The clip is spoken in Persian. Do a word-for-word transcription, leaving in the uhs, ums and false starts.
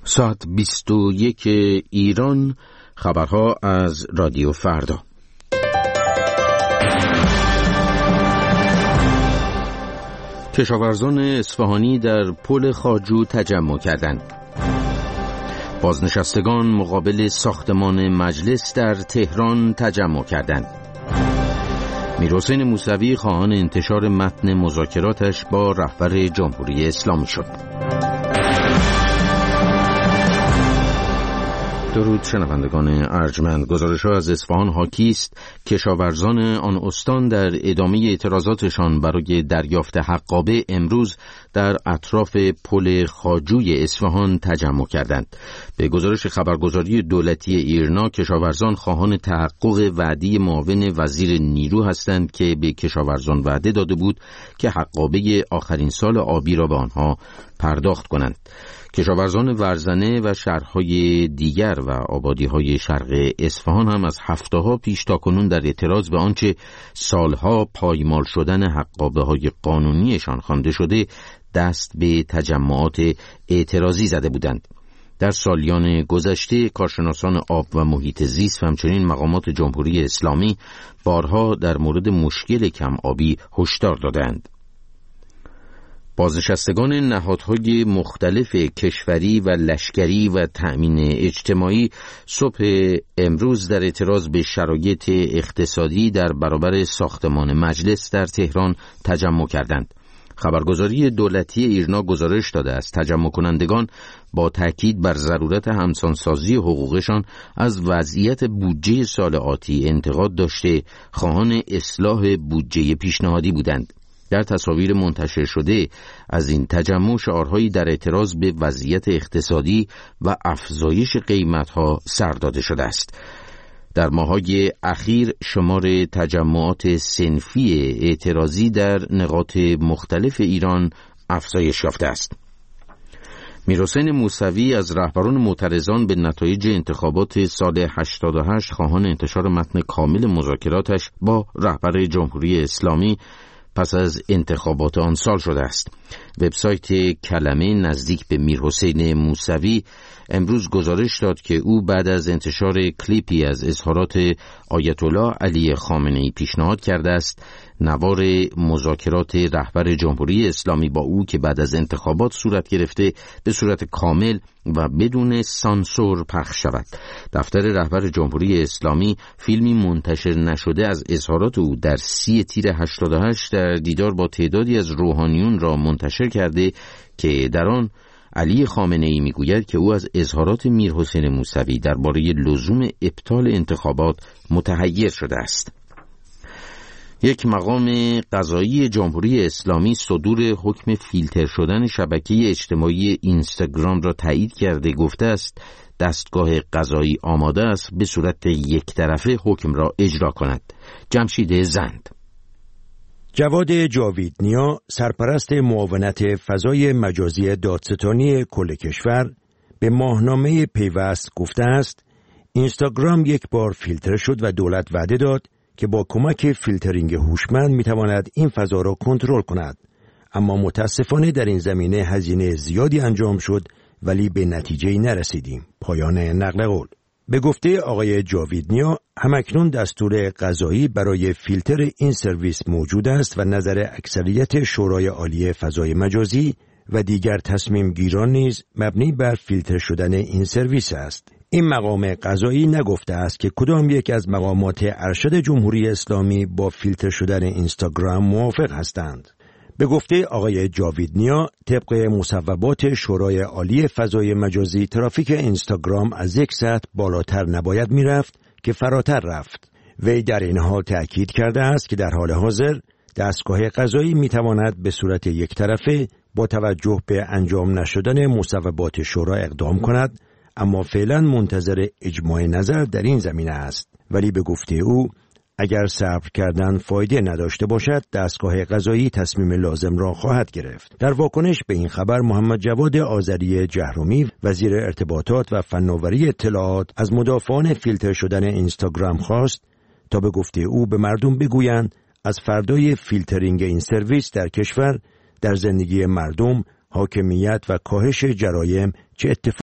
ساعت بیست و یک ایران، خبرها از رادیو فردا. کشاورزان اصفهانی در پل خواجو تجمع کردند. بازنشستگان مقابل ساختمان مجلس در تهران تجمع کردند. میرحسین موسوی خواهان انتشار متن مذاکراتش با رهبر جمهوری اسلامی شد. درود شنوندگان ارجمند. گزارش‌ها از اصفهان حاکی است. کشاورزان آن استان در ادامه اعتراضاتشان برای دریافت حقابه امروز در اطراف پل خواجوی اصفهان تجمع کردند. به گزارش خبرگزاری دولتی ایرنا، کشاورزان خواهان تحقق وعده معاون وزیر نیرو هستند که به کشاورزان وعده داده بود که حقابه آخرین سال آبی را به آنها پرداخت کنند. کشاورزان ورزنه و شهرهای دیگر و آبادی‌های شرق اصفهان هم از هفته‌ها پیش تاکنون در اعتراض به آنچه سالها پایمال شدن حقابه‌های قانونیشان خوانده شده دست به تجمعات اعتراضی زده بودند. در سالیان گذشته کارشناسان آب و محیط زیست و همچنین مقامات جمهوری اسلامی بارها در مورد مشکل کم آبی هشدار دادند. بازنشستگان نهادهای مختلف کشوری و لشکری و تأمین اجتماعی صبح امروز در اعتراض به شرایط اقتصادی در برابر ساختمان مجلس در تهران تجمع کردند. خبرگزاری دولتی ایرنا گزارش داده است تجمع کنندگان با تأکید بر ضرورت همسانسازی حقوقشان از وضعیت بودجه سال آتی انتقاد داشته خواهان اصلاح بودجه پیشنهادی بودند. در تصاویر منتشر شده از این تجمع شعارهایی در اعتراض به وضعیت اقتصادی و افزایش قیمت‌ها سر داده شده است. در ماه‌های اخیر شمار تجمعات صنفی اعتراضی در نقاط مختلف ایران افزایش یافته است. میرحسین موسوی از رهبران معترضان به نتایج انتخابات سال هشتاد و هشت خواهان انتشار متن کامل مذاکراتش با رهبر جمهوری اسلامی پس از انتخابات آن سال شده است. وبسایت کلمه نزدیک به میرحسین موسوی امروز گزارش داد که او بعد از انتشار کلیپی از اظهارات آیت الله علی خامنه‌ای پیشنهاد کرده است نوار مذاکرات رهبر جمهوری اسلامی با او که بعد از انتخابات صورت گرفته به صورت کامل و بدون سانسور پخش شود. دفتر رهبر جمهوری اسلامی فیلمی منتشر نشده از اظهارات او در سی تیر هشتاد و هشت در دیدار با تعدادی از روحانیون را منتشر کرده که در آن علی خامنه‌ای میگوید که او از اظهارات میرحسین موسوی درباره لزوم ابطال انتخابات متحیر شده است. یک مقام قضایی جمهوری اسلامی صدور حکم فیلتر شدن شبکه اجتماعی اینستاگرام را تایید کرده گفته است دستگاه قضایی آماده است به صورت یک طرفه حکم را اجرا کند. جمشید زند. جواد جاویدنیا، سرپرست معاونت فضای مجازی دادستانی کل کشور، به ماهنامه پیوست گفته است اینستاگرام یک بار فیلتر شد و دولت وعده داد که با کمک فیلترینگ هوشمند میتواند این فضا را کنترل کند، اما متاسفانه در این زمینه هزینه زیادی انجام شد ولی به نتیجه‌ای نرسیدیم. پایان نقل قول. به گفته آقای جاویدنیا همکنون دستور قضایی برای فیلتر این سرویس موجود است و نظر اکثریت شورای عالی فضای مجازی و دیگر تصمیم گیران نیز مبنی بر فیلتر شدن این سرویس است. این مقام قضایی نگفته است که کدام یک از مقامات ارشد جمهوری اسلامی با فیلتر شدن اینستاگرام موافق هستند. به گفته آقای جاویدنیا طبق مصوبات شورای عالی فضای مجازی ترافیک اینستاگرام از یک سطح بالاتر نباید میرفت که فراتر رفت. وی در این حال تأکید کرده است که در حال حاضر دستگاه قضایی میتواند به صورت یک طرفه با توجه به انجام نشدن مصوبات شورا اقدام کند، اما فعلا منتظر اجماع نظر در این زمینه است. ولی به گفته او اگر صبر کردن فایده نداشته باشد دستگاه قضایی تصمیم لازم را خواهد گرفت. در واکنش به این خبر محمد جواد آذری جهرومی وزیر ارتباطات و فناوری اطلاعات از مدافعان فیلتر شدن اینستاگرام خواست تا به گفته او به مردم بگویند از فردای فیلترینگ این سرویس در کشور در زندگی مردم، حاکمیت و کاهش جرایم چه اتفاقی